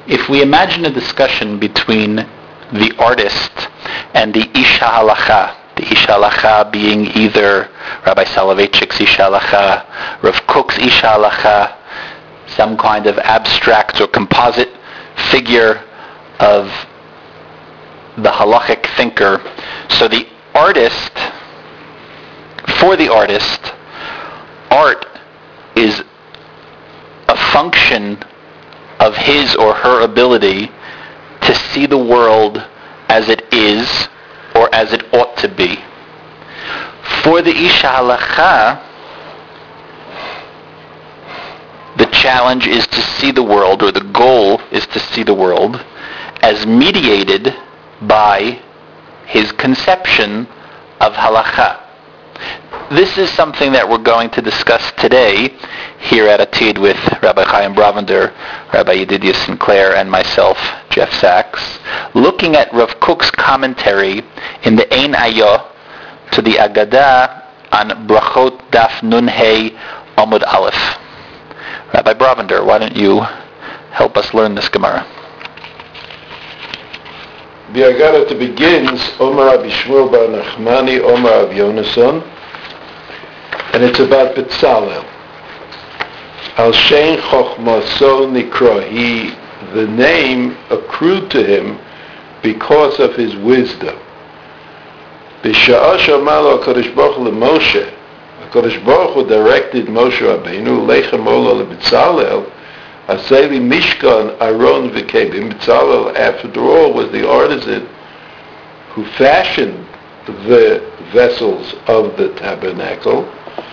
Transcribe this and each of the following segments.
If we imagine a discussion between the artist and the Isha Halacha, the Isha Halacha being either Rabbi Soloveitchik's Isha Halacha, Rav Kook's Isha Halacha, some kind of abstract or composite figure of the halachic thinker. So the artist, for the artist, art is a function of his or her ability to see the world as it is or as it ought to be. For the Isha Halacha, the challenge is to see the world, or the goal is to see the world as mediated by his conception of Halacha. This is something that we're going to discuss today here at Atid with Rabbi Chaim Bravender, Rabbi Yedidia Sinclair, and myself, Jeff Sachs, looking at Rav Kook's commentary in the Ein Ayah to the Agadah on Brachot Daf Nun Hey Amud Aleph. Rabbi Bravender, why don't you help us learn this Gemara? The Agadah begins, Omar Rabbi Shmuel bar Nachmani, Omar Rabbi Yonason, and it's about Betzalel. Al Shein Chochmaso Nikra, the name accrued to him because of his wisdom. B'sha'ah sh'amar HaKadosh Baruch Hu leMoshe, HaKadosh Baruch Hu directed Moshe Rabbeinu, Lechem Ola leBetzalel, Aseli Mishkan Aron V'Kelim. Betzalel, after all, was the artisan who fashioned the vessels of the tabernacle.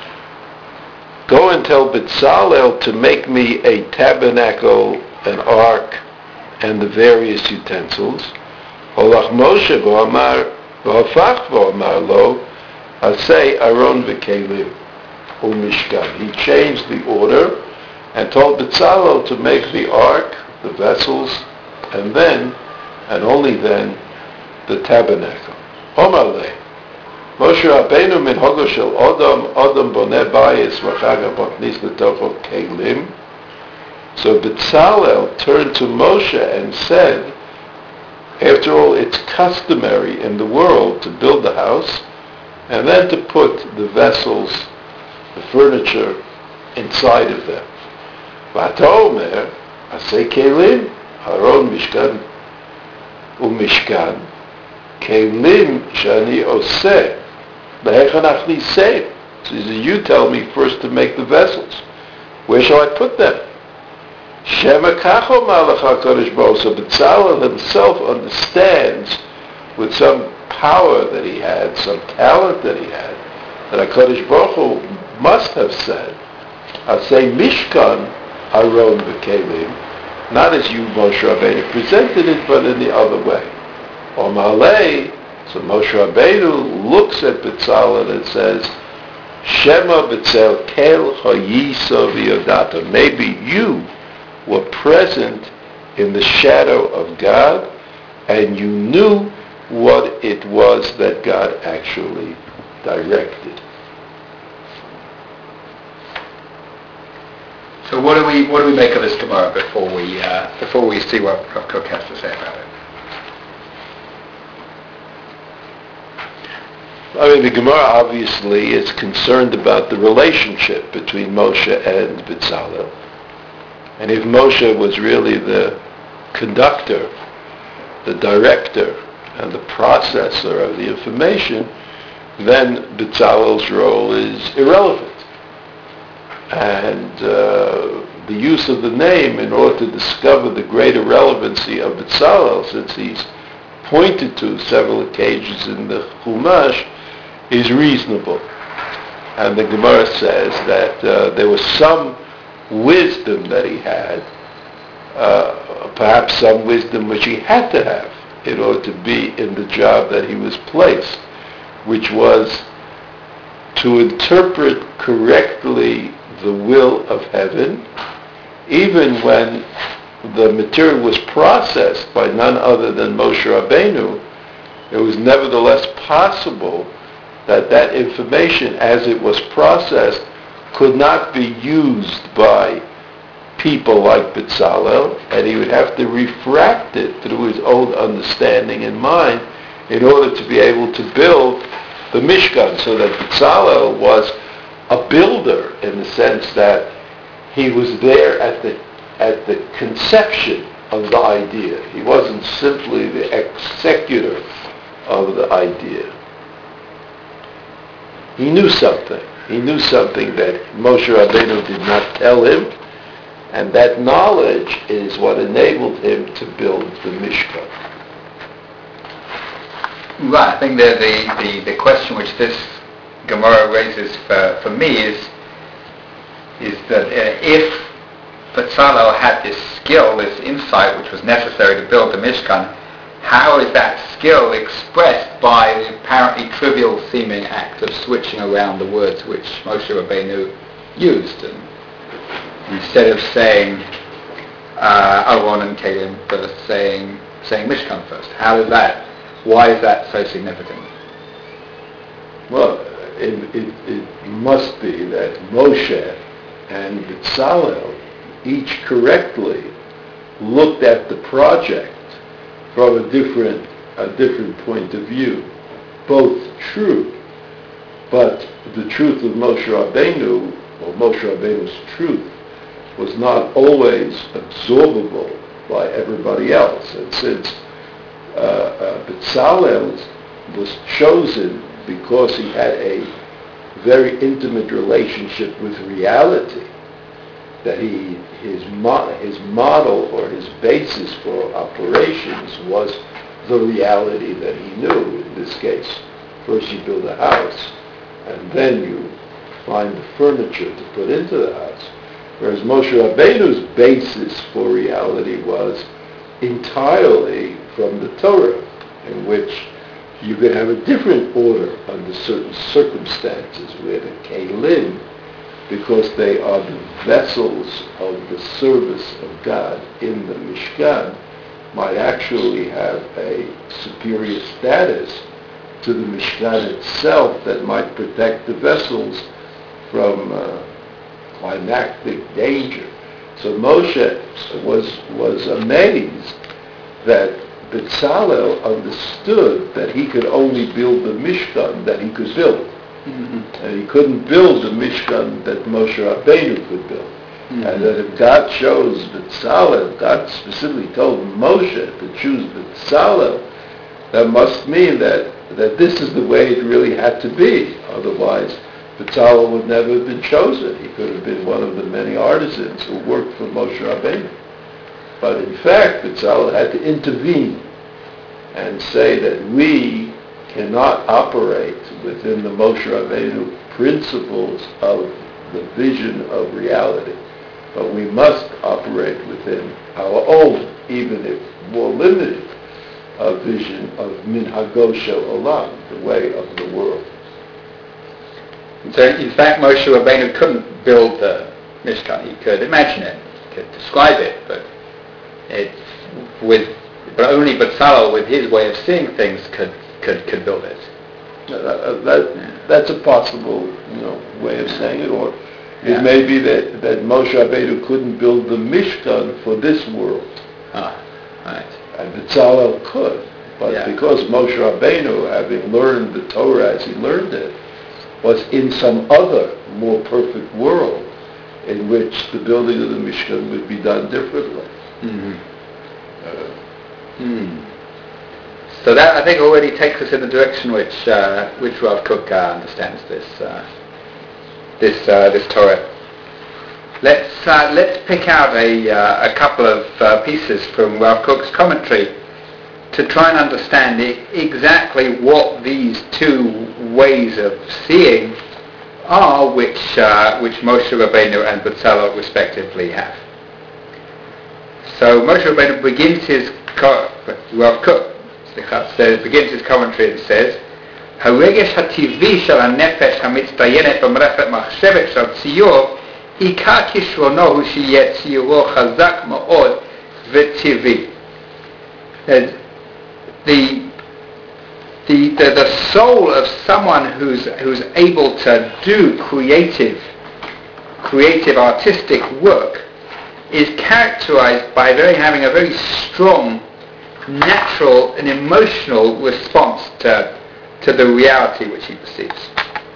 Go and tell Betzalel to make me a tabernacle, an ark, and the various utensils. Holach Moshe v'hafach v'amar lo, Asei Aron V'Kelim u'Mishkan. He changed the order and told Betzalel to make the ark, the vessels, and then, and only then, the tabernacle. Omar le, Moshe Rabbeinu min hogo shel Adam boneh bayis v'chag ha'maknis l'tocho kelim. So Betzalel turned to Moshe and said, after all, it's customary in the world to build a house and then to put the vessels, the furniture, inside of them. V'ata omer, asei kelim, haron mishkan u'mishkan, kelim shani oseh, b'hechan achniseh. So he said, you tell me first to make the vessels. Where shall I put them? Shema kacho malach HaKadosh Baruch Hu. So Betzalel himself understands with some power that he had, some talent that he had, that HaKadosh Baruch Hu must have said, Asei Mishkan Aron V'Kelim, not as you, Moshe Rabbeinu, presented it, but in the other way. Omar le, so Moshe Rabbeinu looks at Betzalel and says, Shema Betzel Kel Hayiso V'Yodata. Maybe you were present in the shadow of God, and you knew what it was that God actually directed. So what do we make of this Gemara before we see what Rav Kook has to say about it? I mean, the Gemara obviously is concerned about the relationship between Moshe and Betzalel. And if Moshe was really the conductor, the director, and the processor of the information, then Betzalel's role is irrelevant. And the use of the name in order to discover the greater relevancy of Betzalel, since he's pointed to several occasions in the Chumash, is reasonable. And the Gemara says that there was some wisdom that he had, perhaps some wisdom which he had to have in order to be in the job that he was placed, which was to interpret correctly the will of heaven, even when the material was processed by none other than Moshe Rabbeinu. It was nevertheless possible that that information, as it was processed, could not be used by people like Bezalel, and he would have to refract it through his own understanding and mind in order to be able to build the Mishkan, so that Bezalel was a builder in the sense that he was there at the conception of the idea. He wasn't simply the executor of the idea. He knew something. He knew something that Moshe Rabbeinu did not tell him, and that knowledge is what enabled him to build the Mishkan. Right. I think the question which this Gemara raises for me is that if Bezalel had this skill, this insight which was necessary to build the Mishkan, how is that skill expressed by the apparently trivial seeming act of switching around the words which Moshe Rabbeinu used? And instead of saying Aaron and Kalim first, saying Mishkan first. Why is that so significant? Well, it must be that Moshe and Bezalel each correctly looked at the project from a different point of view. Both true, but the truth of Moshe Rabbeinu, or Moshe Rabbeinu's truth, was not always absorbable by everybody else. And since Bezalel was chosen because he had a very intimate relationship with reality, that his model or his basis for operations was the reality that he knew. In this case, first you build a house, and then you find the furniture to put into the house. Whereas Moshe Rabbeinu's basis for reality was entirely from the Torah, in which you could have a different order under certain circumstances, where the Kelim, because they are the vessels of the service of God in the Mishkan, might actually have a superior status to the Mishkan itself that might protect the vessels from climactic danger. So Moshe was amazed that Bezalel understood that he could only build the Mishkan that he could build. Mm-hmm. And he couldn't build the Mishkan that Moshe Rabbeinu could build. Mm-hmm. And that if God chose Bezalel, God specifically told Moshe to choose Bezalel, that must mean that this is the way it really had to be. Otherwise, Bezalel would never have been chosen. He could have been one of the many artisans who worked for Moshe Rabbeinu. But in fact, Bezalel had to intervene and say that we cannot operate within the Moshe Rabbeinu principles of the vision of reality, but we must operate within our own, even if more limited, vision of Minhago Shel Olam, the way of the world. So in fact, Moshe Rabbeinu couldn't build the Mishkan. He could imagine it, he could describe it, but only Bezalel, with his way of seeing things, could build it. That's a possible, way of saying it. Or it may be that Moshe Rabbeinu couldn't build the Mishkan for this world. Right. And Bezalel could, but because Moshe Rabbeinu, having learned the Torah as he learned it, was in some other, more perfect world in which the building of the Mishkan would be done differently. Mm-hmm. So that, I think, already takes us in the direction which Rav Kook understands this Torah. Let's pick out a couple of pieces from Rav Kook's commentary to try and understand exactly what these two ways of seeing are, which Moshe Rabbeinu and Bezalel respectively have. So Moshe Rabbeinu begins his Rav Kook begins his commentary and says, "Haregesh hativi shel hanefesh hamitzdayenet b'mlechet machshevet shel tziyur ikar kishrono hu sheyeh tziyuro chazak ma'od v'tivi." The soul of someone who's able to do creative artistic work is characterized by having a very strong, natural and emotional response to the reality which he perceives.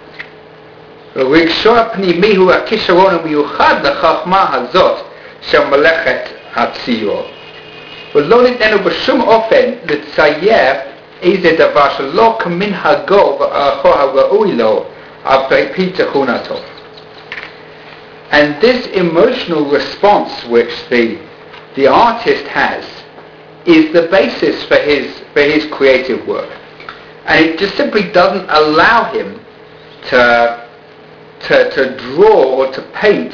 רגשו הפנימי הוא הכישרון המיוחד לחוכמה הזאת של מלאכת הציור. ולא ניתנו בשום אופן לצייר איזה דבר שלא כמנהגו וערכו הראוי לו על פי תכונתו. And this emotional response which the artist has is the basis for his creative work. And it just simply doesn't allow him to draw or to paint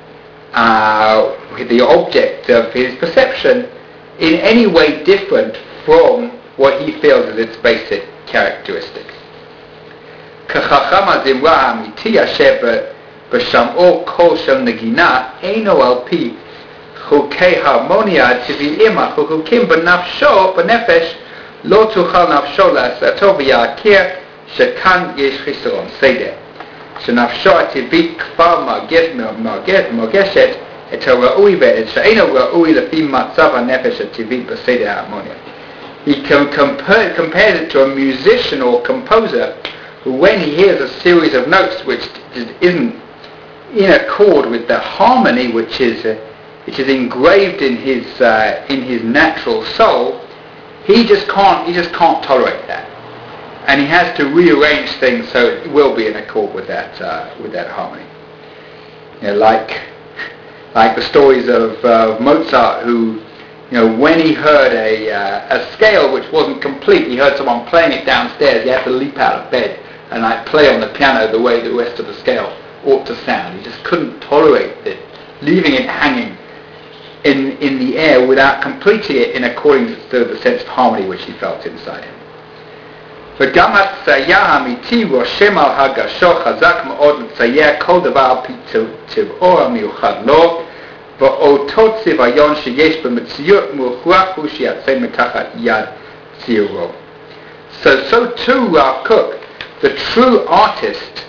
the object of his perception in any way different from what he feels is its basic characteristic. כחכם הזמרה האמיתי אשר בשמעו קול של נגינה אינו על פי חוקי הרמוניה הטבעיים החקוקים בנפש לא תוכל נפשו לעשותו ויעקר שכאן יש חיסרון סדר. שנפשו הטבעית כבר מרגשת את הראוי ואת שאינו ראוי לפי מצב הנפש הטבעי בסדר ההרמוניה. He compares it to a musician or composer who, when he hears a series of notes which isn't in accord with the harmony which is engraved in his natural soul, he just can't tolerate that. And he has to rearrange things so it will be in accord with that harmony. You know, like the stories of Mozart, who, you know, when he heard a scale which wasn't complete, he heard someone playing it downstairs, he had to leap out of bed and play on the piano the way the rest of the scale ought to sound. He just couldn't tolerate it, leaving it hanging in the air without completing it in accordance to the sense of harmony which he felt inside him. וגם הצייר האמיתי רושם על הרגשו חזק מאוד לצייר כל דבר על פי טבעו המיוחד לו, ואותו צביון שיש במציאות מוכרח הוא שיצא מתחת יד ציירו. So too Rav Kook, the true artist,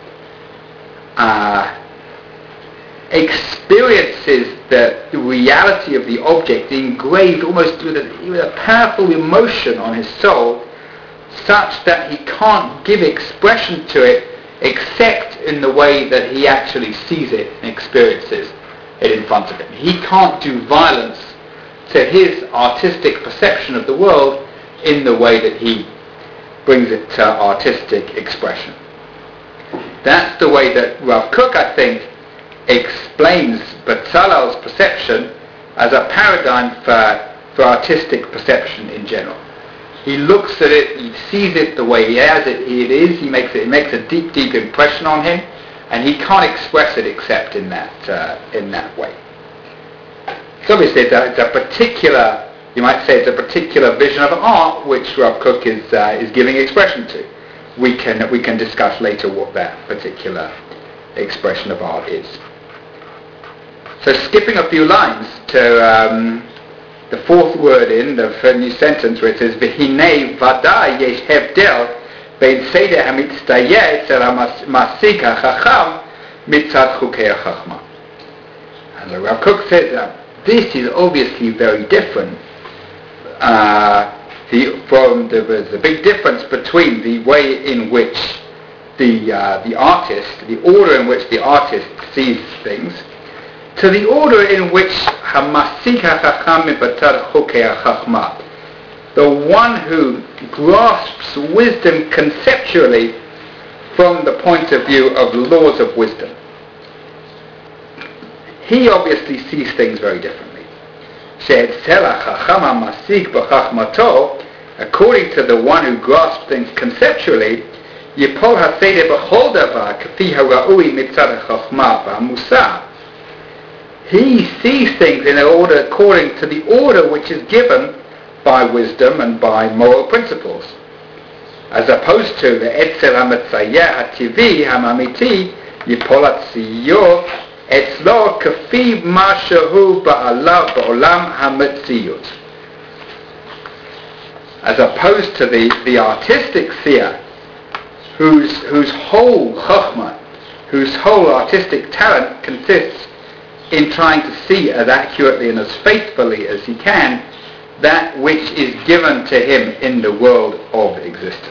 experiences the reality of the object engraved almost with a powerful emotion on his soul, such that he can't give expression to it except in the way that he actually sees it and experiences it in front of him. He can't do violence to his artistic perception of the world in the way that he brings it to artistic expression. That's the way that Rav Kook, I think, explains Bezalel's perception as a paradigm for artistic perception in general. He looks at it, he sees it the way he is, it makes a deep impression on him, and he can't express it except in that way. So obviously it's a particular, you might say it's a particular vision of art which Rav Kook is giving expression to. We can discuss later what that particular expression of art is. So skipping a few lines to the fourth word in the new sentence where it says V'hinei vadai yesh hevdel bein seder hamitztayer etzel ha'masik ha'chacham mitzad chukei ha'chachma. And the Rav Kook says this is obviously very different from the big difference between the way in which the artist, the order in which the artist sees things, to the order in which Hamasik HaChacham Mibatar Chokei HaChachma, the one who grasps wisdom conceptually from the point of view of laws of wisdom. He obviously sees things very differently. She'etzel HaChacham HaMasik B'Chachmato, according to the one who grasps things conceptually, Yipol HaSeder B'chol Davar K'fi HaRa'ui Mitzad HaChachma V'Musar. He sees things in order according to the order which is given by wisdom and by moral principles, as opposed to the Etzel HaMetzayer HaTivi HaMamiti Yipol HaTziyor Etzlo Kafi Ma Shehu Ba'alav Ba'olam HaMetziyut, as opposed to the artistic seer whose whole chokhmah, whose whole artistic talent consists in trying to see as accurately and as faithfully as he can that which is given to him in the world of existence.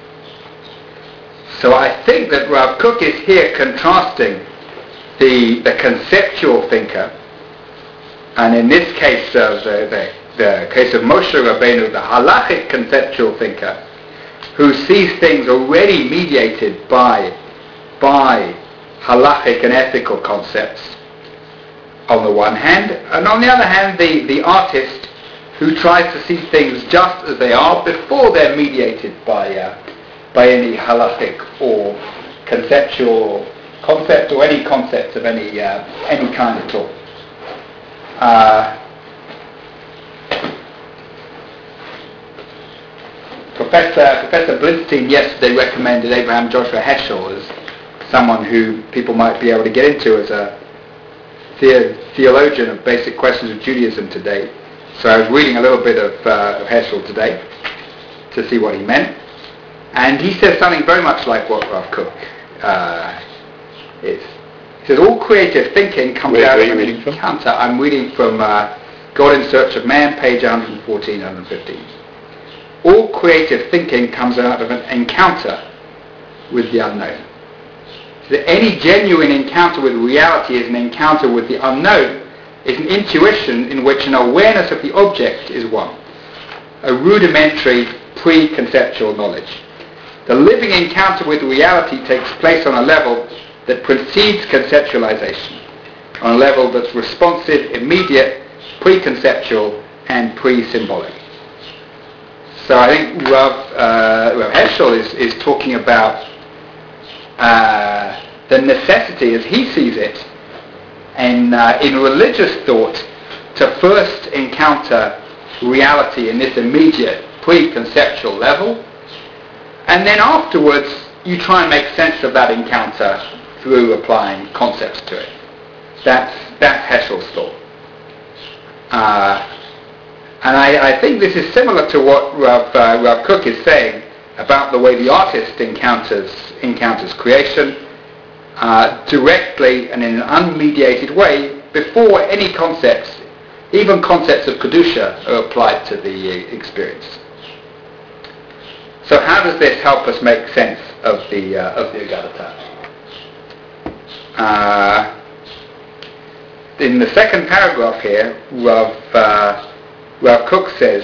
So I think that Rav Kook is here contrasting the conceptual thinker, and in this case the case of Moshe Rabbeinu, the halachic conceptual thinker, who sees things already mediated by halachic and ethical concepts on the one hand, and on the other hand the artist who tries to see things just as they are before they're mediated by any halachic or conceptual concept or any concept of any kind at all. Professor Blinstein yesterday recommended Abraham Joshua Heschel as someone who people might be able to get into as a theologian of basic questions of Judaism today. So I was reading a little bit of Heschel today to see what he meant. And he says something very much like what Rav Kook is. He says, all creative thinking comes out of an encounter. I'm reading from God in Search of Man, page 114, 115. All creative thinking comes out of an encounter with the unknown. So that any genuine encounter with reality is an encounter with the unknown, is an intuition in which an awareness of the object is one, a rudimentary pre-conceptual knowledge. The living encounter with reality takes place on a level that precedes conceptualization, on a level that's responsive, immediate, pre-conceptual, and pre-symbolic. So I think Rav Heschel is talking about the necessity, as he sees it, in religious thought, to first encounter reality in this immediate, pre-conceptual level, and then afterwards you try and make sense of that encounter through applying concepts to it. That's Heschel's thought. And I think this is similar to what Rav Kook is saying about the way the artist encounters creation directly and in an unmediated way before any concepts, even concepts of Kedusha, are applied to the experience. So how does this help us make sense of the Agadata? In the second paragraph here, Rav Kook says,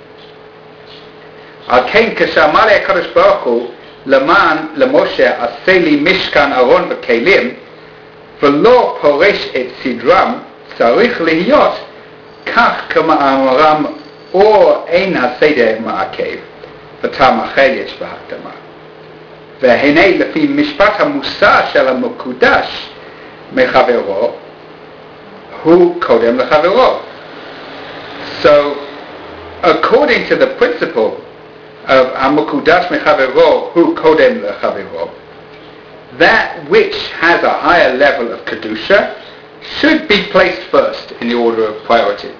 Al Kain Kashamar HaKadosh Baruch Hu Laman Lemoshe Aseli Mishkan Aron V'Kelim V'lo Poresh Et Sidram Tzarich Lihiyot Kach K'ma'amaram Or Ein HaSeder Ma'akev V'tam Achel Yesh V'Hakdama V'henei Lefi Mishpat HaMusa Shel HaMekudash Mechavero Hu Kodem Lechavero. So, according to the principle of HaMekudash Mechavero Hu Kodem Lechavero, that which has a higher level of Kedusha should be placed first in the order of priority.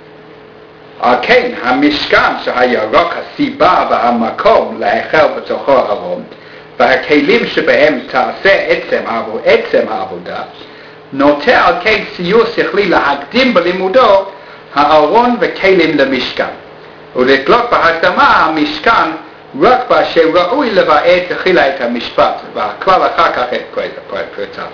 Arkein HaMishkan Shehaya Rak HaSiba VaHaMakom La'echel B'tocho Aron VaHaKelim Shebehem Ta'aseh Etzem HaAvoda Noter Arkein Siyur Sechli LaHakdim B'Limudo הארון וכלים למשכן ולתלות בהקדמה המשכן רק באשר ראוי לבאר תחילה את המשפט והכלל אחר כך את פרטיו.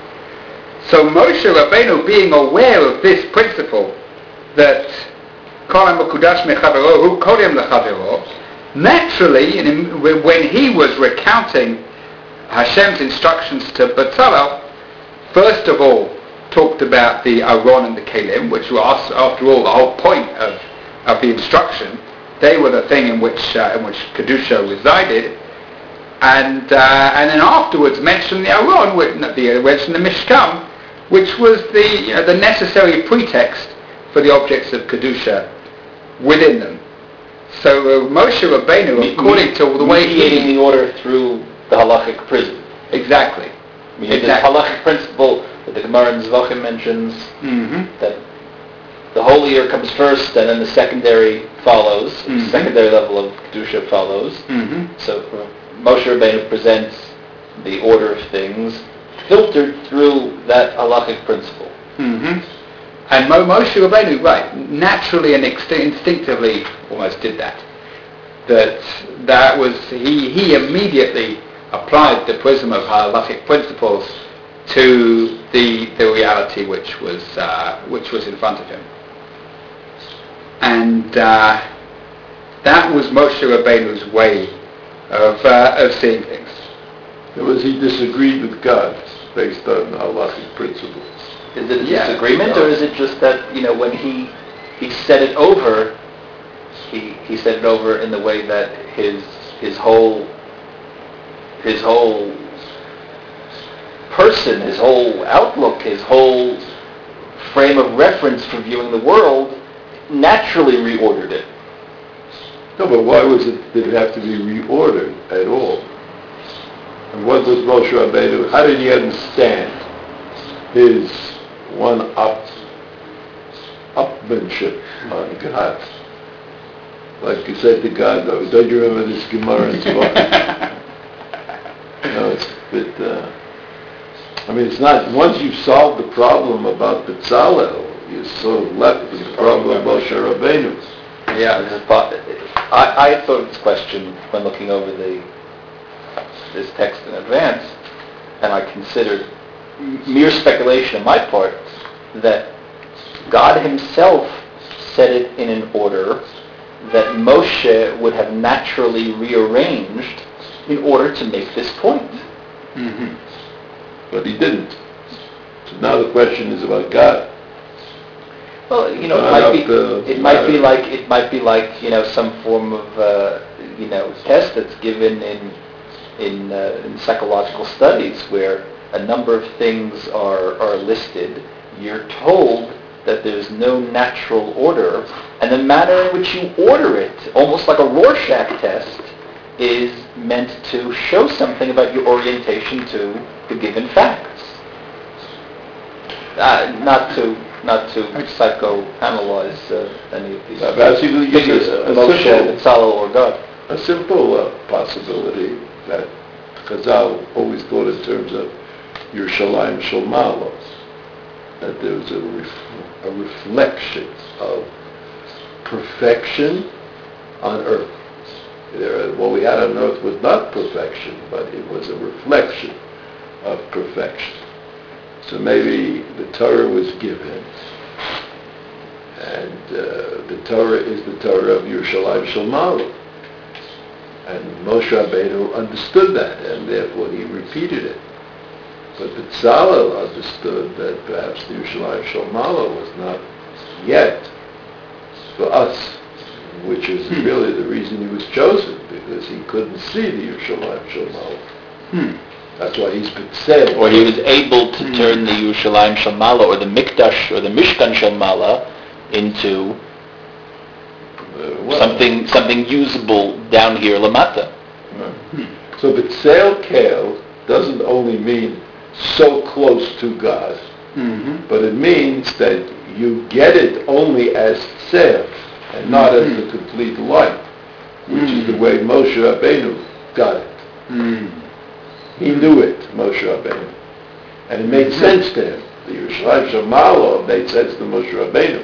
So Moshe Rabbeinu, being aware of this principle that כל המקודש מחברו הוא קודם לחברו, naturally when he was recounting Hashem's instructions to Bezalel, first of all talked about the Aron and the Kelim, which were, after all, the whole point of the instruction. They were the thing in which Kedusha resided, and then afterwards mentioned the Aron, mentioned the Mishkan, which was the necessary pretext for the objects of Kedusha within them. So Moshe Rabbeinu, according to the way mediating the order through the halachic prism. Exactly. This halachic principle that the Gemara in Zvachim mentions, that the holier comes first and then the secondary follows, the secondary level of Kedusha follows. So Moshe Rabbeinu presents the order of things filtered through that halachic principle. And Moshe Rabbeinu, right, naturally and instinctively almost did that. That was, he immediately applied the prism of halachic principles to the reality which was in front of him. And that was Moshe Rabbeinu's way of seeing things. In other words, he disagreed with God based on halachic principles. Is it a disagreement, or is it just that, when he said it over, he said it over in the way that his whole person, his whole outlook, his whole frame of reference for viewing the world naturally reordered it? No, but why did it have to be reordered at all? And what was Moshe Rabbeinu? How did he understand his upmanship on God? Like you said to God, don't you remember this Gemara in Tzvah? It's a bit, it's not, once you've solved the problem about Betzalel, you're so left with the problem of Moshe Rabbeinu. Yeah, I thought of this question when looking over this text in advance, and I considered mere speculation on my part that God himself set it in an order that Moshe would have naturally rearranged in order to make this point. But he didn't. So now the question is about God. Well, it might be like some form of test that's given in psychological studies where a number of things are listed. You're told that there's no natural order, and the manner in which you order it, almost like a Rorschach test, is meant to show something about your orientation to the given facts. Not to psychoanalyze any of these figures, Moshe, Betzalel, or God. A simple possibility that Chazal always thought in terms of Yerushalayim Shel Ma'ala, that there was a reflection of perfection on earth. What we had on earth was not perfection, but it was a reflection of perfection. So maybe the Torah was given, and the Torah is the Torah of Yerushalayim Shel Ma'ala. And Moshe Rabbeinu understood that, and therefore he repeated it. But Betzalel understood that perhaps the Yerushalayim Shel Ma'ala was not yet for us, which is really the reason he was chosen, because he couldn't see the Yerushalayim Shel Ma'ala. That's why he's Betzalel. Or he was able to turn the Yerushalayim Shel Ma'ala, or the Mikdash, or the Mishkan Shel Ma'ala, into something usable down here, Lamata. So Betzalel Kale doesn't only mean so close to God, but it means that you get it only as Tzev, and not as the complete light, which is the way Moshe Rabbeinu got it. He knew it, Moshe Rabbeinu, and it made sense to him. The Yerushalayim Shel Ma'ala made sense to Moshe Rabbeinu,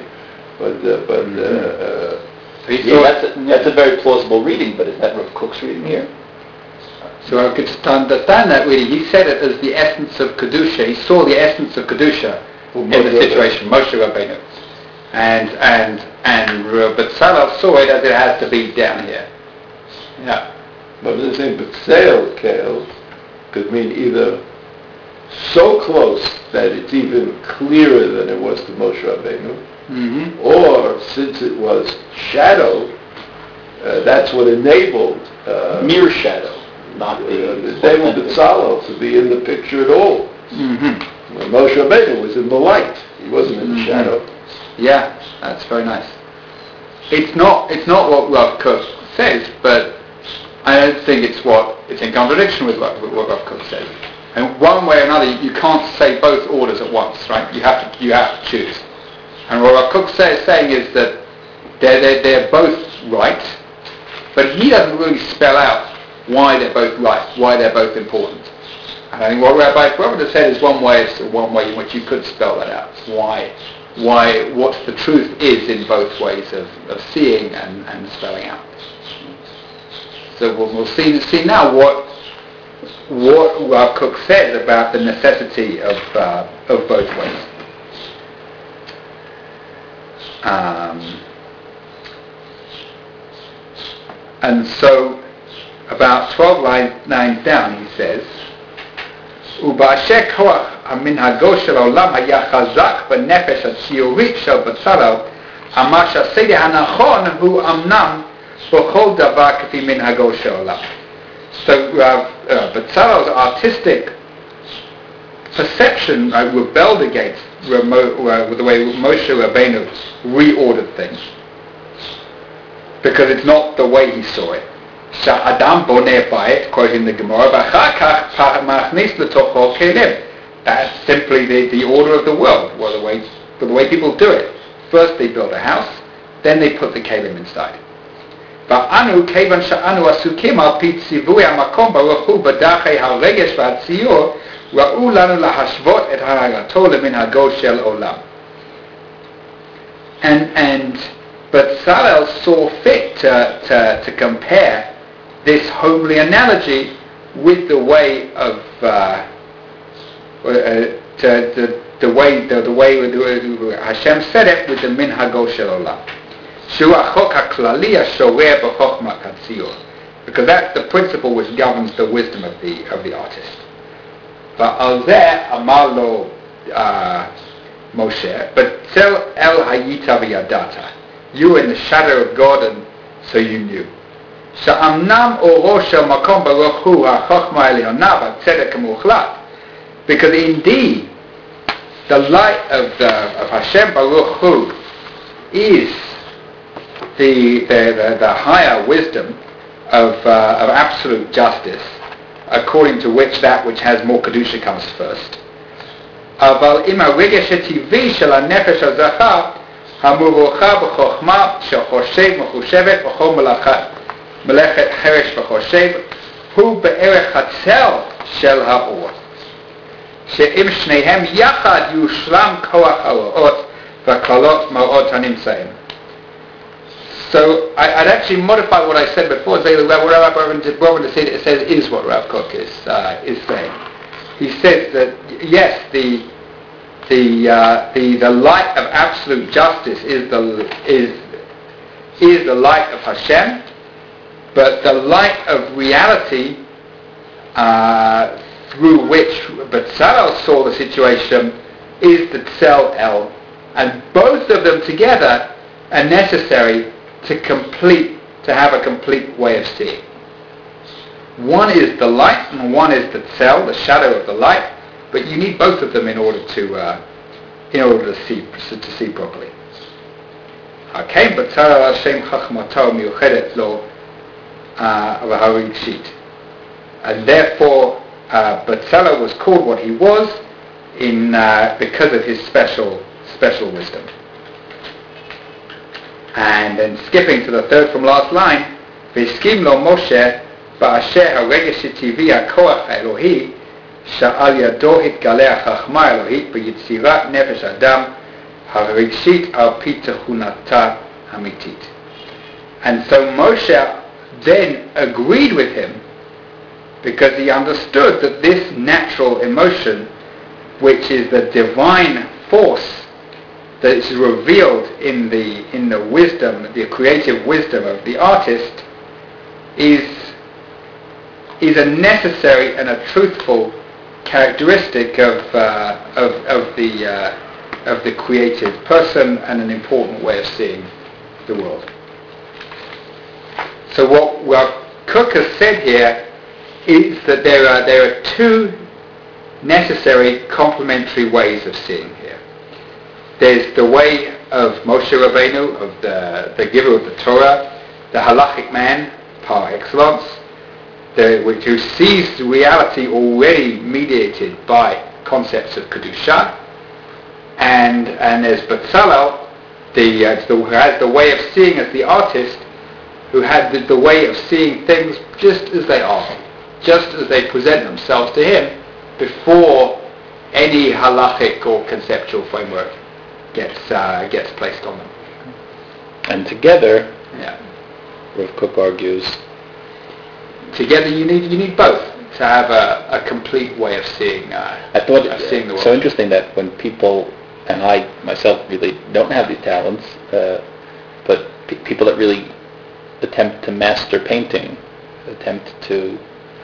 that's a very plausible reading, but is that Rav Kook's reading here? So I could understand that really. He said it as the essence of Kedusha. He saw the essence of Kedusha in the situation, Moshe Rabbeinu. And Betzalel saw it as it has to be down here. Yeah. But the same Betzalel Kale could mean either so close that it's even clearer than it was to Moshe Rabbeinu, or since it was shadow, that's what enabled mere shadow, not the David Betzalel to be in the picture at all. Moshe Rabbeinu was in the light; he wasn't in the shadow. Yeah, that's very nice. It's not what Rav Kook says, but I don't think it's in contradiction with what Rav Kook says. And one way or another, you can't say both orders at once, right? You have to choose. And what Rav Kook saying is that they're both right, but he doesn't really spell out why they're both right, why they're both important. And I think what Rabbi Brovender said is one way in which you could spell that out. What the truth is in both ways of seeing and spelling out. So we'll see now what Rav Kook says about the necessity of both ways. And so, about 12 lines down, he says, ובאשר כוח המנהגו של העולם היה חזק בנפש הציורית של בצלאל, אמר שהסדר הנכון הוא אמנם בכל דבר כפי מנהגו של העולם. So Bezalel's artistic perception rebelled against the way Moshe Rabbeinu reordered things, because it's not the way he saw it. Adam boneh bayit, quoting the Gemara, v'achar kach machnis letocho kelim. That's simply the order of the world, the way people do it. First they build a house, then they put the kelim inside. V'anu kevan sha'anu asukim al pi tzivui hamakom baruch hu b'dachei haregesh v'hatziur ra'u lanu lahashvot et ha'arato leminhago shel olam. And Bezalel saw fit to compare this homely analogy with the way of the way Hashem said it, with the minhago shel olam, shu achok haklali hashorer b'chokhmat hatziur, because that's the principle which governs the wisdom of the artist. Va'al zeh amar lo Moshe, but tzel el hayita v'yadata, you were in the shadow of God, and so you knew. Sha'amnam oro shel makom baruch hu ha'chokhma eliyona v'tzedek muchlat, because indeed the light of Hashem Baruch Hu is the higher wisdom of absolute justice, according to which that which has more kedusha comes first. Aval im haregesh hativi shel hanefesh hazachar hamurocha b'chokhma shechoshev mechushevet b'chol melechet cheresh v'choshev hu be'erech hatzel shel ha'or, she'im shnehem yachad yushlam koach ha'orot v'kalot ma'ot hanimtzaim. So I'd actually modify what I said before. Say what Rabbi Brovender says is what Rav Kook is saying. He says that yes, the light of absolute justice is the light of Hashem, but the light of reality through which Bezalel saw the situation is the Tzel El, and both of them together are necessary to have a complete way of seeing. One is the light and one is the Tzel, the shadow of the light, but you need both of them in order to see properly. Okay, Bezalel Hashem Chachmato Miuchedet Lo V'Harigshit, and therefore Bezalel was called what he was because of his special wisdom. And then skipping to the third from last line, V'iskim lo Moshe ba'asher haregesh hativi ha'koach ha'elohi sha'al yado hitgaleh ha'chachma ha'elohit b'yitzirat nefesh adam ha'regshit al pi techunata hamitit. And so Moshe then agreed with him, because he understood that this natural emotion, which is the divine force that is revealed in the wisdom, the creative wisdom of the artist, is a necessary and a truthful characteristic of the creative person, and an important way of seeing the world. So what Kook has said here is that there are two necessary complementary ways of seeing here. There's the way of Moshe Rabbeinu, of the giver of the Torah, the halachic man par excellence, who sees the reality already mediated by concepts of kedusha, and there's Bezalel, who has the way of seeing as the artist, who had the way of seeing things just as they are, just as they present themselves to him, before any halachic or conceptual framework gets placed on them. And together, Yeah. Rav Kook argues, Together, you need both to have a complete way of seeing. I thought of seeing the it's world. so interesting that when people, and I myself really don't have these talents, but people that really attempt to master painting, attempt to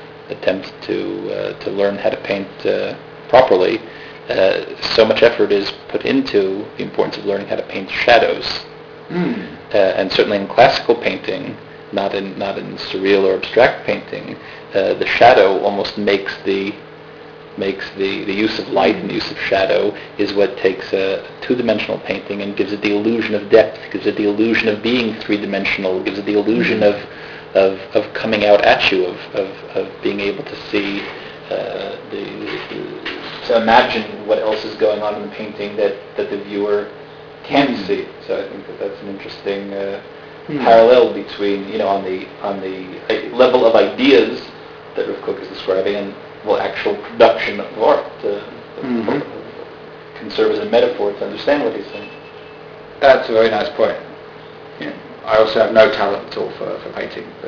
learn how to paint properly, so much effort is put into the importance of learning how to paint shadows. And certainly in classical painting, not in surreal or abstract painting, the shadow almost makes the use of light and the use of shadow is what takes a two-dimensional painting and gives it the illusion of depth, gives it the illusion of being three-dimensional, gives it the illusion of coming out at you, of being able to see, to imagine what else is going on in the painting that the viewer can see. So I think that's an interesting parallel between, on the level of ideas that Rav Kook is describing and actual production of art can serve as a metaphor to understand what he's saying. That's a very nice point. I also have no talent at all for painting, but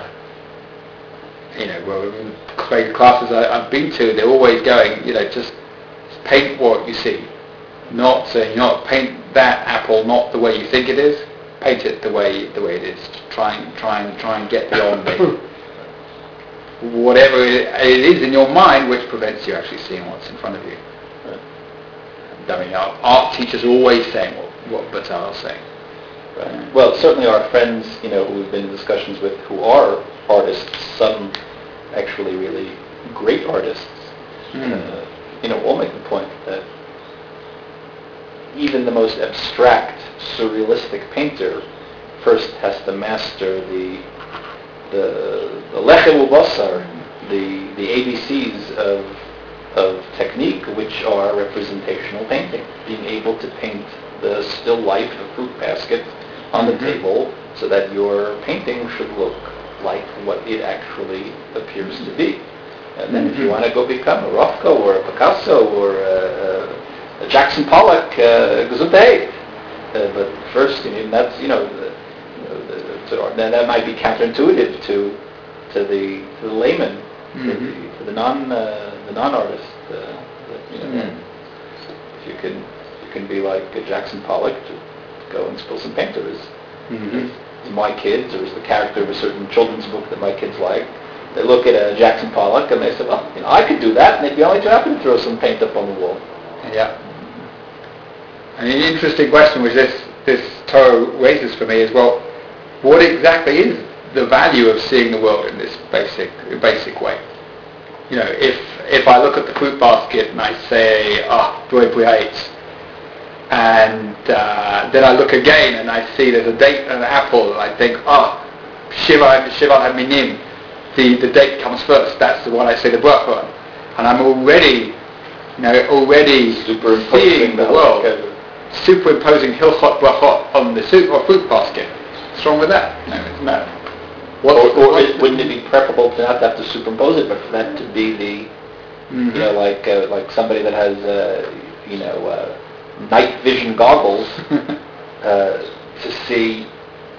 classes I've been to, they're always going, just paint what you see, not saying, paint that apple not the way you think it is, paint it the way it is. Try and get beyond whatever it is in your mind which prevents you actually seeing what's in front of you. I mean, our art teachers are always saying what Batal is saying. Right. Well, certainly our friends, who we've been in discussions with who are artists, some actually really great artists, all make the point that even the most abstract, surrealistic painter first has to master the lechem ubasar, the ABCs of technique, which are representational painting, being able to paint the still life of a fruit basket on the table so that your painting should look like what it actually appears to be. And then if you want to go become a Rothko or a Picasso or a Jackson Pollock, gesundheit. But first, that's that might be counterintuitive to the layman, to the non-artist. If you can be like a Jackson Pollock, to go and spill some paint, or as my kids, or as the character of a certain children's book that my kids like. They look at a Jackson Pollock and they say, well, I could do that, and they'd be only too happy to throw some paint up on the wall. Yeah. And an interesting question which this Torah raises for me is, well, what exactly is the value of seeing the world in this basic way? If I look at the fruit basket and I say, Doi Bright, and then I look again and I see there's a date and an apple, and I think, Shiva Haminim, the date comes first. That's the one I say the bracha on. And I'm already seeing the world, superimposing Hilchot Brachot on the fruit basket. What's wrong with that? No, it's not. Wouldn't it be preferable to not have to superimpose it, but for that to be the, like somebody that has, night vision goggles to see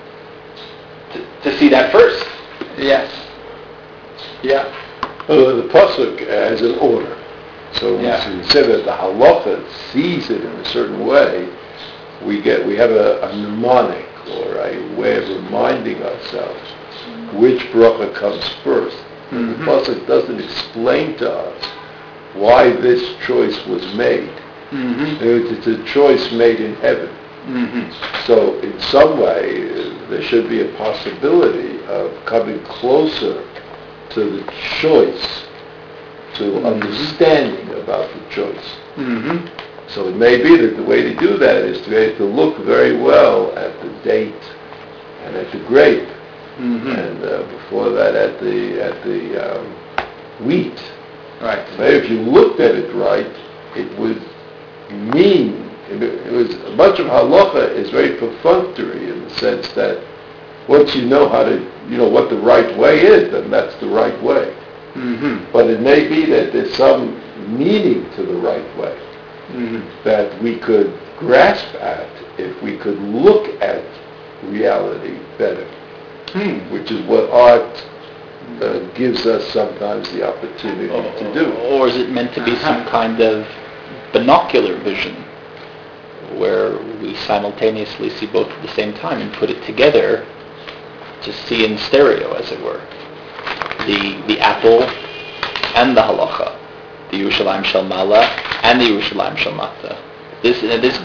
that first? Yes. Yeah. The pasuk has an order. So when we say that the halacha sees it in a certain way, we have a mnemonic or a way of reminding ourselves which bracha comes first. The pasuk doesn't explain to us why this choice was made. It's a choice made in heaven. So in some way, there should be a possibility of coming closer to the choice, to understanding about the choice. So it may be that the way to do that is to look very well at the date and at the grape, and before that at the wheat. Right. Maybe if you looked at it right, it would mean it was a bunch of halacha is very perfunctory in the sense that once you know how to what the right way is, then that's the right way. But it may be that there's some meaning to the right way that we could grasp at if we could look at reality better, which is what art gives us sometimes the opportunity to do. Or is it meant to be some kind of binocular vision, where we simultaneously see both at the same time and put it together to see in stereo, as it were, the apple and the halacha, the Yerushalayim Shel Mala and the Yerushalayim Shel Mata. This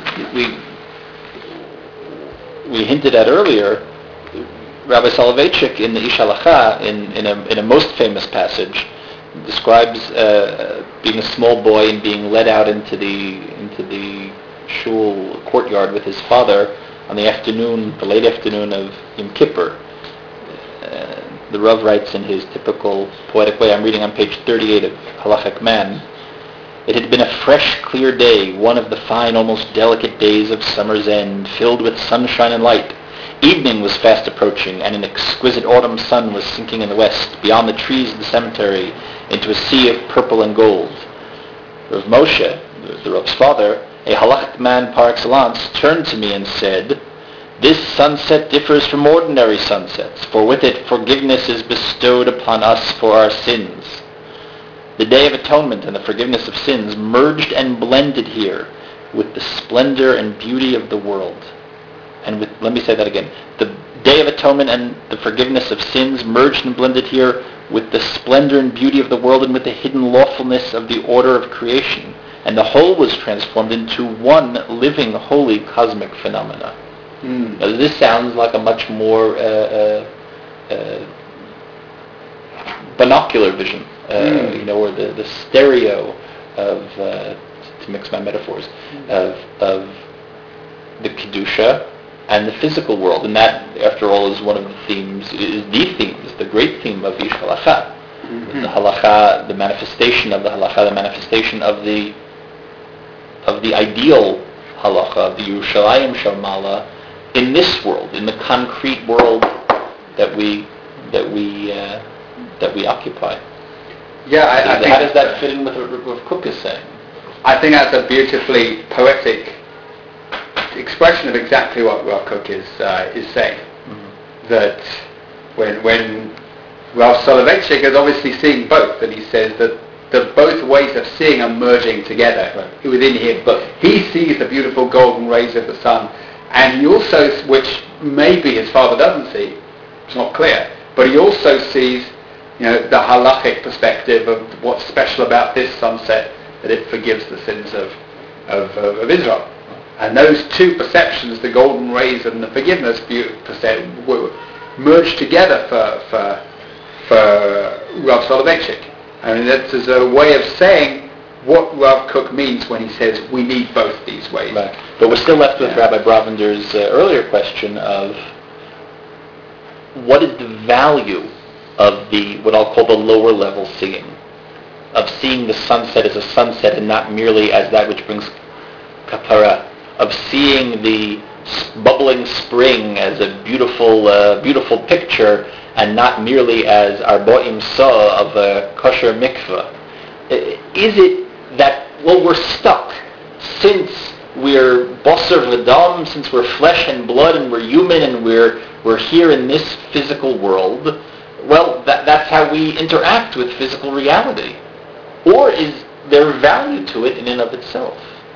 we hinted at earlier. Rabbi Soloveitchik in the Ish Halacha, in a most famous passage, describes being a small boy and being led out into the shul courtyard with his father on the late afternoon of Yom Kippur. The Rav writes in his typical poetic way, I'm reading on page 38 of Halachic Man, it had been a fresh, clear day, one of the fine, almost delicate days of summer's end, filled with sunshine and light. Evening was fast approaching, and an exquisite autumn sun was sinking in the west, beyond the trees of the cemetery, into a sea of purple and gold. Rav Moshe, the Rav's father, a halachic man par excellence, turned to me and said, "This sunset differs from ordinary sunsets, for with it forgiveness is bestowed upon us for our sins. The Day of Atonement and the forgiveness of sins merged and blended here with the splendor and beauty of the world." Let me say that again. The Day of Atonement and the forgiveness of sins merged and blended here with the splendor and beauty of the world and with the hidden lawfulness of the order of creation. And the whole was transformed into one living, holy, cosmic phenomena. Now, this sounds like a much more binocular vision, or the stereo of, to mix my metaphors, of the Kedusha and the physical world. And that, after all, is one of the themes, the great theme of Ish Halacha. The halacha, the manifestation of the halacha, the manifestation of the ideal halacha, the Yerushalayim Shel Mala, in this world, in the concrete world that we occupy. Yeah, How does that fit in with what Rav Kook is saying? I think that's a beautifully poetic expression of exactly what Rav Kook is saying. That when Rav Soloveitchik is obviously seeing both, and he says that both ways of seeing are merging together within him. But he sees the beautiful golden rays of the sun, and he also, which maybe his father doesn't see, it's not clear, but he also sees, the halachic perspective of what's special about this sunset, that it forgives the sins of Israel. And those two perceptions, the golden rays and the forgiveness were merged together for Rav Soloveitchik. I mean, that is a way of saying what Rav Kook means when he says we need both these ways. Right. But we're still left with Rabbi Bravender's earlier question of what is the value of what I'll call the lower level seeing, of seeing the sunset as a sunset and not merely as that which brings kapara, of seeing the bubbling spring as a beautiful picture and not merely as arboim saw of a kosher mikveh. Is it that, we're stuck, since we're basar v'dam, since we're flesh and blood and we're human and we're here in this physical world, that's how we interact with physical reality? Or is there value to it in and of itself?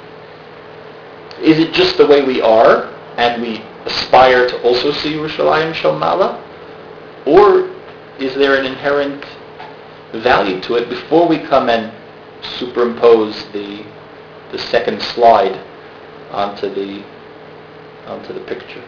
Is it just the way we are, and we aspire to also see Yerushalayim Shel Mala? Or is there an inherent value to it before we come and superimpose the second slide onto the picture?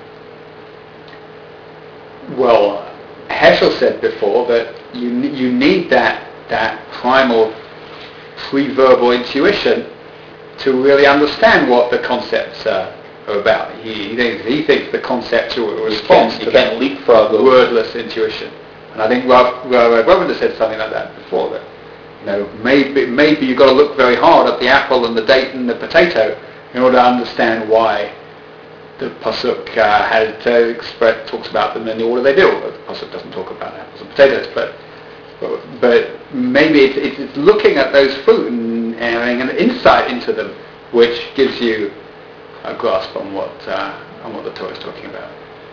Well, Heschel said before that you need that primal pre-verbal intuition to really understand what the concepts are about. He thinks the concepts are a response to that leapfrog wordless intuition. And I think Rav Ravender said something like that before, that maybe you've got to look very hard at the apple and the date and the potato in order to understand why the pasuk talks about them in the order they do. The pasuk doesn't talk about apples and potatoes, but but maybe it's looking at those fruit and having an insight into them, which gives you a grasp on what the Torah is talking about.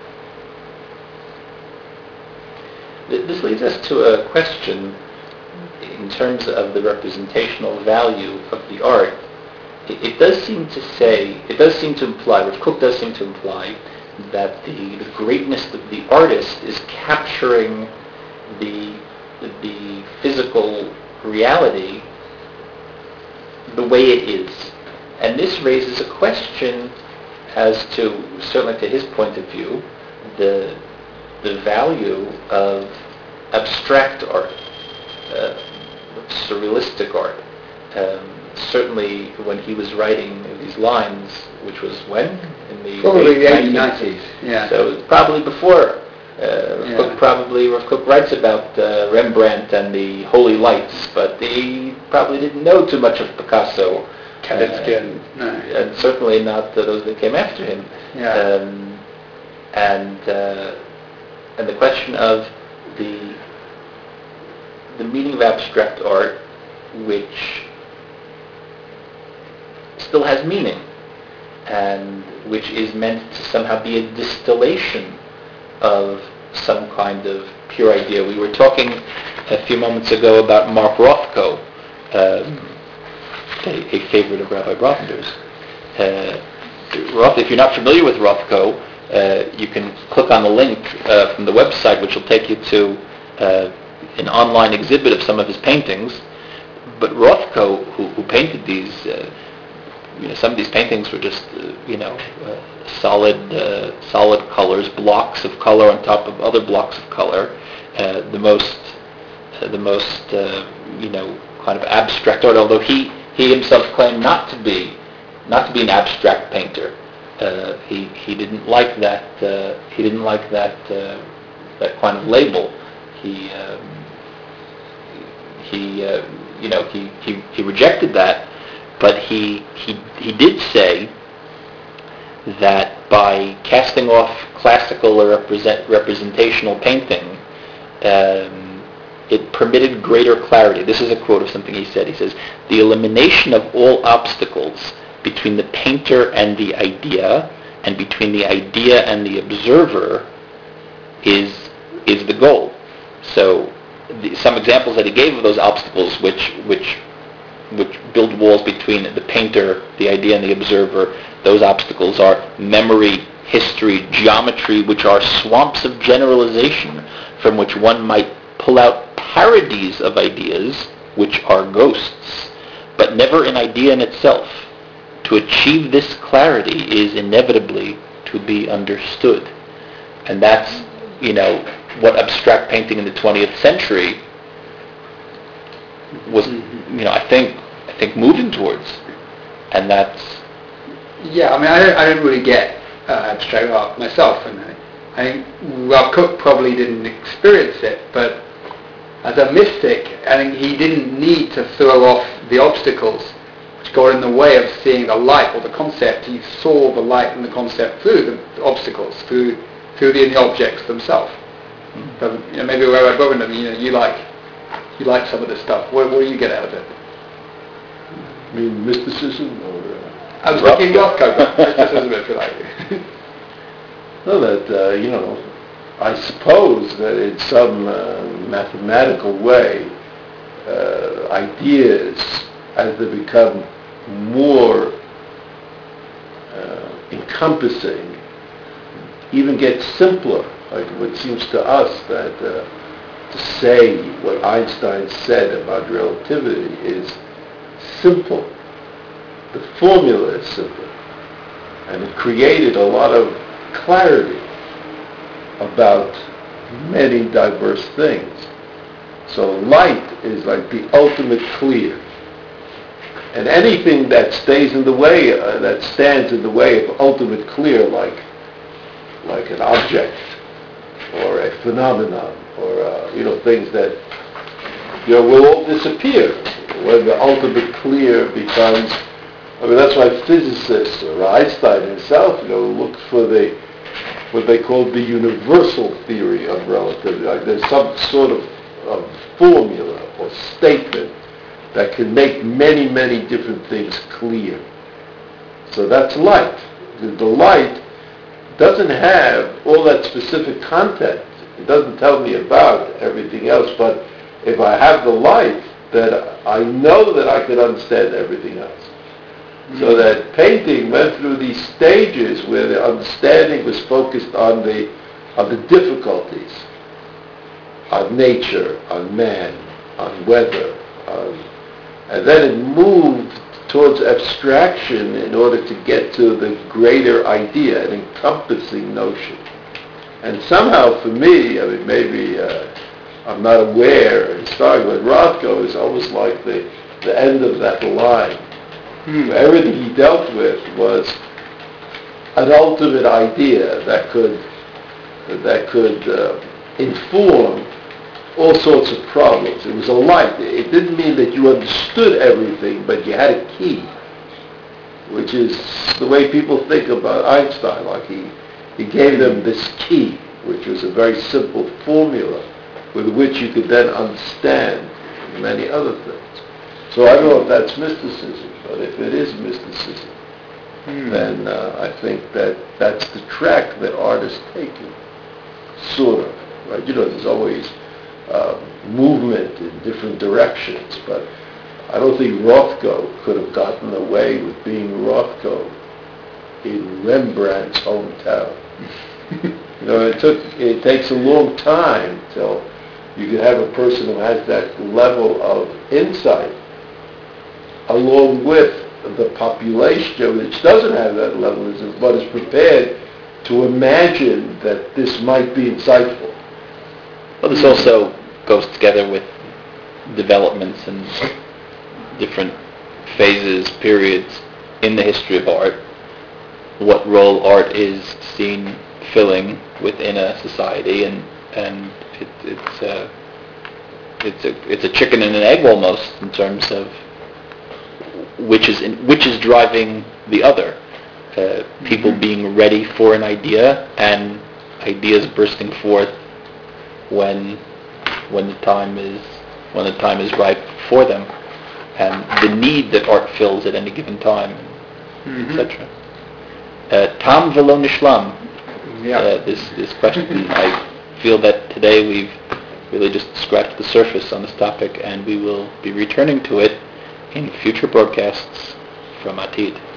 This leads us to a question in terms of the representational value of the art. It does seem to imply, Rav Kook does seem to imply, that the greatness of the artist is capturing the physical reality the way it is. And this raises a question as to, certainly to his point of view, the value of abstract art, surrealistic art. Certainly when he was writing these lines, which was when? In the probably the 1890s. Yeah. So it was probably before. Rav Kook writes about Rembrandt and the Holy Lights, but he probably didn't know too much of Picasso. Kandinsky and certainly not those that came after him. Yeah. And the question of the meaning of abstract art, which still has meaning, and which is meant to somehow be a distillation of some kind of pure idea. We were talking a few moments ago about Mark Rothko, a favorite of Rabbi Brothender's. If you're not familiar with Rothko, you can click on the link from the website, which will take you to an online exhibit of some of his paintings. But Rothko, who painted these, some of these paintings were just, solid colors, blocks of color on top of other blocks of color. The most kind of abstract art. Although he himself claimed not to be an abstract painter. He didn't like that. He didn't like that kind of label. He rejected that. But he did say that by casting off classical or representational painting, it permitted greater clarity. This is a quote of something he said. He says, "The elimination of all obstacles between the painter and the idea, and between the idea and the observer, is the goal." So some examples that he gave of those obstacles, which build walls between the painter, the idea, and the observer, those obstacles are memory, history, geometry, which are swamps of generalization from which one might pull out parodies of ideas, which are ghosts, but never an idea in itself. To achieve this clarity is inevitably to be understood. And that's, what abstract painting in the 20th century was, I think moving towards. And that's... Yeah, I didn't really get abstract art myself, and I think Rav Kook probably didn't experience it, but as a mystic, I think he didn't need to throw off the obstacles which got in the way of seeing the light or the concept. He saw the light and the concept through the obstacles, through the objects themselves. So, maybe Rabbi Bovender, you like some of this stuff. What do you get out of it? I mean, mysticism or... I was thinking Rothko, but mysticism if you like. No, that, I suppose that in some mathematical way, ideas, as they become more encompassing, even get simpler. Like what seems to us that to say what Einstein said about relativity is simple. The formula is simple. And it created a lot of clarity about many diverse things. So light is like the ultimate clear. And anything that stays in the way, that stands in the way of ultimate clear, like an object or a phenomenon, or things that will all disappear when the ultimate clear becomes. That's why physicists, or Einstein himself, looked for what they called the universal theory of relativity. Like there's some sort of of formula or statement that can make many, many different things clear. So that's light. The light doesn't have all that specific content. It doesn't tell me about everything else, but if I have the light, then I know that I can understand everything else. So that painting went through these stages where the understanding was focused on the difficulties, on nature, on man, on weather, and then it moved towards abstraction in order to get to the greater idea, an encompassing notion. And somehow for me, I mean, maybe I'm not aware, starting with Rothko is almost like the end of that line. Where everything he dealt with was an ultimate idea that could inform all sorts of problems. It was a light. It didn't mean that you understood everything, but you had a key, which is the way people think about Einstein. Like he gave them this key, which was a very simple formula with which you could then understand many other things. So I don't know if that's mysticism, but if it is mysticism, then I think that's the track that art is taking, sort of. Right? You know, there's always movement in different directions, but I don't think Rothko could have gotten away with being Rothko in Rembrandt's hometown. You know, it takes a long time till you can have a person who has that level of insight, along with the population which doesn't have that level, but is prepared to imagine that this might be insightful. Well, this also goes together with developments and different phases, periods in the history of art, what role art is seen filling within a society, and it's a chicken and an egg almost in terms of which is driving the other. People being ready for an idea and ideas bursting forth when the time is ripe for them, and the need that art fills at any given time, etc. Tam velo nishlam. This question, I feel that today we've really just scratched the surface on this topic, and we will be returning to it in future broadcasts from Atid.